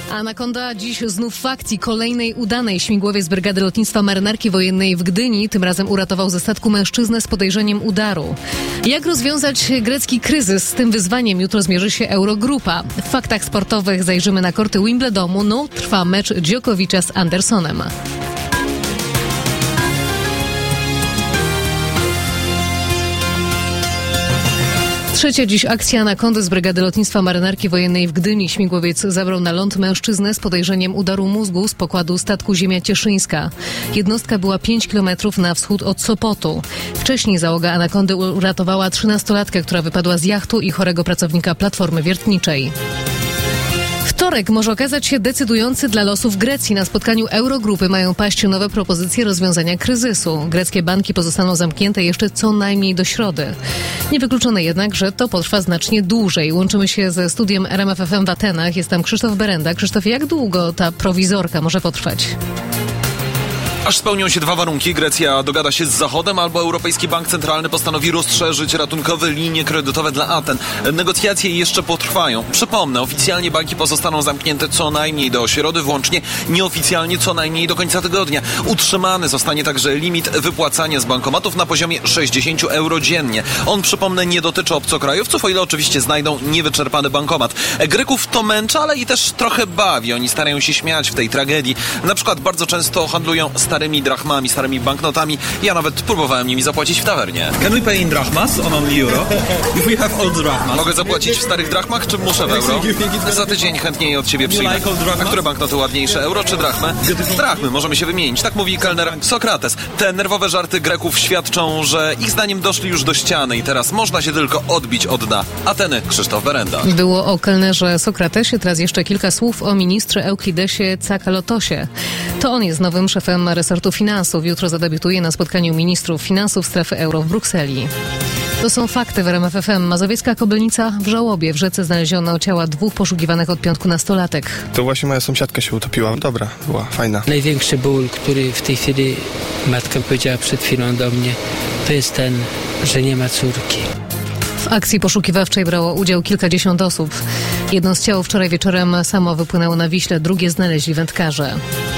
Anakonda dziś znów w akcji kolejnej udanej. Śmigłowiec Brygady Lotnictwa Marynarki Wojennej w Gdyni tym razem uratował ze statku mężczyznę z podejrzeniem udaru. Jak rozwiązać grecki kryzys? Z tym wyzwaniem jutro zmierzy się Eurogrupa. W faktach sportowych zajrzymy na korty Wimbledonu. Trwa mecz Djokovicza z Andersonem. Trzecia dziś akcja Anakondy z Brygady Lotnictwa Marynarki Wojennej w Gdyni. Śmigłowiec zabrał na ląd mężczyznę z podejrzeniem udaru mózgu z pokładu statku Ziemia Cieszyńska. Jednostka była 5 km na wschód od Sopotu. Wcześniej załoga Anakondy uratowała 13-latkę, która wypadła z jachtu i chorego pracownika platformy wiertniczej. Wtorek może okazać się decydujący dla losów Grecji. Na spotkaniu Eurogrupy mają paść nowe propozycje rozwiązania kryzysu. Greckie banki pozostaną zamknięte jeszcze co najmniej do środy. Niewykluczone jednak, że to potrwa znacznie dłużej. Łączymy się ze studiem RMF FM w Atenach. Jest tam Krzysztof Berenda. Krzysztofie, jak długo ta prowizorka może potrwać? Aż spełnią się dwa warunki. Grecja dogada się z Zachodem albo Europejski Bank Centralny postanowi rozszerzyć ratunkowe linie kredytowe dla Aten. Negocjacje jeszcze potrwają. Przypomnę, oficjalnie banki pozostaną zamknięte co najmniej do środy, włącznie nieoficjalnie co najmniej do końca tygodnia. Utrzymany zostanie także limit wypłacania z bankomatów na poziomie 60 euro dziennie. On, przypomnę, nie dotyczy obcokrajowców, o ile oczywiście znajdą niewyczerpany bankomat. Greków to męczy, ale i też trochę bawi. Oni starają się śmiać w tej tragedii. Na przykład bardzo często handlują starymi drachmami, starymi banknotami. Ja nawet próbowałem nimi zapłacić w tawernie. Can we pay in drachmas or only euro? If we have old drachmas. Mogę zapłacić w starych drachmach, czy muszę w euro? Za tydzień chętniej od ciebie przyjdę. A które banknoty ładniejsze, euro czy drachmę? Drachmy, możemy się wymienić. Tak mówi kelner Sokrates. Te nerwowe żarty Greków świadczą, że ich zdaniem doszli już do ściany i teraz można się tylko odbić od dna. Ateny, Krzysztof Berenda. Było o kelnerze Sokratesie, teraz jeszcze kilka słów o ministrze Euklidesie Tsakalotosie. To on jest nowym szefem resortu finansów. Jutro zadebiutuje na spotkaniu ministrów finansów strefy euro w Brukseli. To są fakty w RMF FM. Mazowiecka Kobylnica w żałobie. W rzece znaleziono ciała dwóch poszukiwanych od piątku nastolatek. To właśnie moja sąsiadka się utopiła. Dobra, była fajna. Największy ból, który w tej chwili matka powiedziała przed chwilą do mnie, to jest ten, że nie ma córki. W akcji poszukiwawczej brało udział kilkadziesiąt osób. Jedno z ciał wczoraj wieczorem samo wypłynęło na Wiśle, drugie znaleźli wędkarze.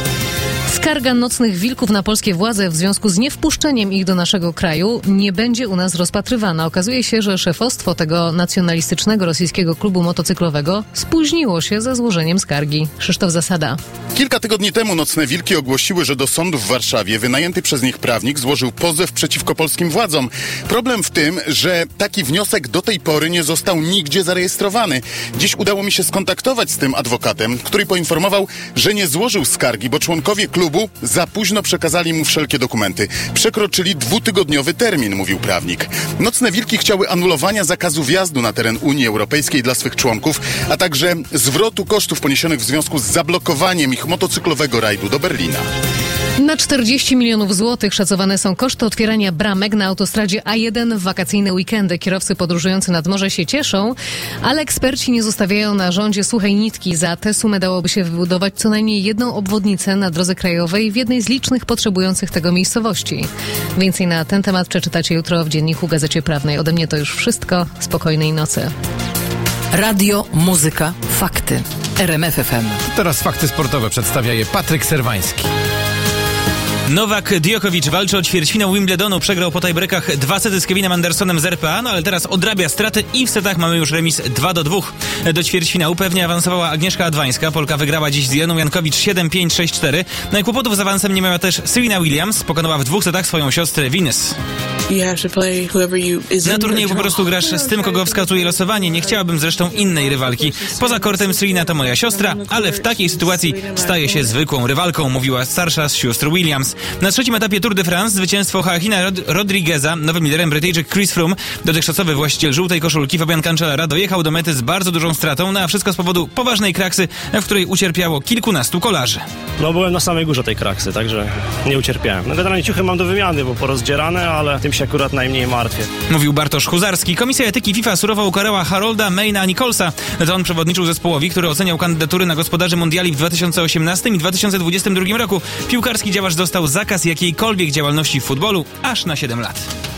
Skarga nocnych wilków na polskie władze w związku z niewpuszczeniem ich do naszego kraju nie będzie u nas rozpatrywana. Okazuje się, że szefostwo tego nacjonalistycznego rosyjskiego klubu motocyklowego spóźniło się ze złożeniem skargi. Krzysztof Zasada. Kilka tygodni temu nocne wilki ogłosiły, że do sądu w Warszawie wynajęty przez nich prawnik złożył pozew przeciwko polskim władzom. Problem w tym, że taki wniosek do tej pory nie został nigdzie zarejestrowany. Dziś udało mi się skontaktować z tym adwokatem, który poinformował, że nie złożył skargi, bo członkowie klubu za późno przekazali mu wszelkie dokumenty. Przekroczyli 2-tygodniowy termin, mówił prawnik. Nocne wilki chciały anulowania zakazu wjazdu na teren Unii Europejskiej dla swych członków, a także zwrotu kosztów poniesionych w związku z zablokowaniem ich motocyklowego rajdu do Berlina. Na 40 milionów złotych szacowane są koszty otwierania bramek na autostradzie A1 w wakacyjne weekendy. Kierowcy podróżujący nad morze się cieszą, ale eksperci nie zostawiają na rządzie suchej nitki. Za tę sumę dałoby się wybudować co najmniej jedną obwodnicę na drodze krajowej w jednej z licznych potrzebujących tego miejscowości. Więcej na ten temat przeczytacie jutro w Dzienniku Gazecie Prawnej. Ode mnie to już wszystko. Spokojnej nocy. Radio, muzyka, fakty. RMF FM. Teraz fakty sportowe przedstawia je Patryk Serwański. Nowak Djokovic walczy o ćwierćfinał Wimbledonu. Przegrał po tiebreakach 2 sety z Kevinem Andersonem z RPA, ale teraz odrabia straty i w setach mamy już remis 2-2. Do ćwierćfinału pewnie awansowała Agnieszka Adwańska. Polka wygrała dziś z Iloną Jankowicz 7-5, 6-4. Kłopotów z awansem nie miała też Serena Williams. Pokonała w 2 setach swoją siostrę Venus. Na turnieju po prostu grasz z tym, kogo wskazuje losowanie. Nie chciałabym zresztą innej rywalki. Poza kortem Serena to moja siostra, ale w takiej sytuacji staje się zwykłą rywalką, mówiła starsza z sióstr Williams. Na trzecim etapie Tour de France zwycięstwo Joaquina Rodrigueza, nowym liderem Brytyjczyk Chris Froome, dotychczasowy właściciel żółtej koszulki Fabian Cancellara, dojechał do mety z bardzo dużą stratą, a wszystko z powodu poważnej kraksy, w której ucierpiało kilkunastu kolarzy. Byłem na samej górze tej kraksy, także nie ucierpiałem. Generalnie ciuchy mam do wymiany, bo porozdzierane, ale tym się akurat najmniej martwię. Mówił Bartosz Huzarski. Komisja etyki FIFA surowo ukarała Harolda Mayna Nicholsa. To on przewodniczył zespołowi, który oceniał kandydatury na gospodarzy mundiali w 2018 i 2022 roku. Piłkarski działacz dostał zakaz jakiejkolwiek działalności w futbolu aż na 7 lat.